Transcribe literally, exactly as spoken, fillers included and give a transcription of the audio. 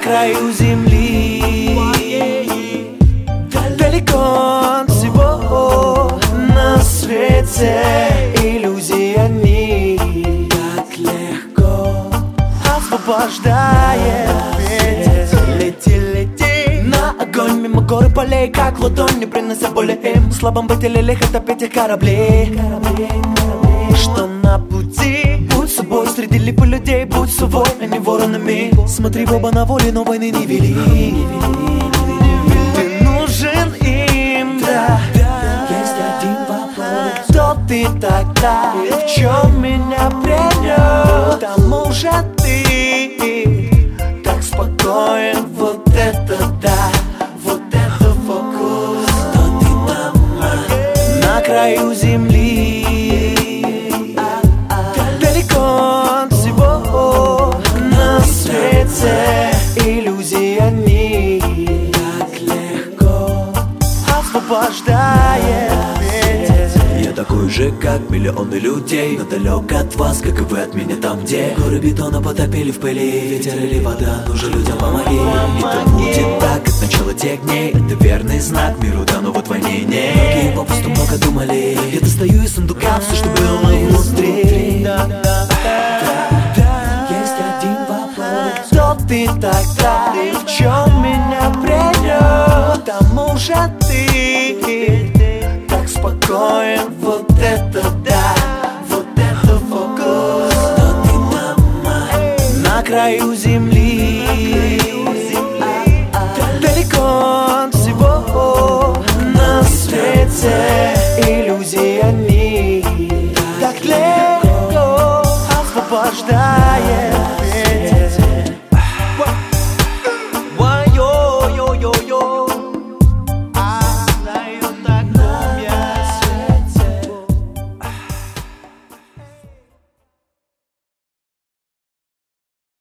на краю земли, далеко от всего на свете. Иллюзии они так легко освобождает ветер. Лети, лети на огонь мимо гор и полей, как в ладонь, принося боли им. Слабым быть или лихо топить их корабли, что на пути. Будь собой среди липы людей, будь совой, а не воронами. Смотри в оба на воле, но войны не вели. Ты нужен им, да. Есть один вопрос: кто ты тогда? В чем меня привел? К тому же ты так спокоен, вот это да, вот это фокус. Кто ты там на краю земли, далеко от всего на свете. Иллюзии они так легко освобождает ветер. Я такой же, как миллионы людей, но далек от вас, как и вы от меня там, где горы бетона потопили в пыли. Ветер или вода, нужно людям помоги. И то будет так от начала тех дней. Это верный знак миру, да, но вот войне нет. Многие попусту много думали. Я достаю из сундука все, что было внутри. Есть один вопрос: кто ты тогда? В чем меня привел? К тому же ты так спокоен, вот это да, вот это фокус. Кто ты там на краю земли, далеко от всего на свете. Иллюзии они так легко освобождает.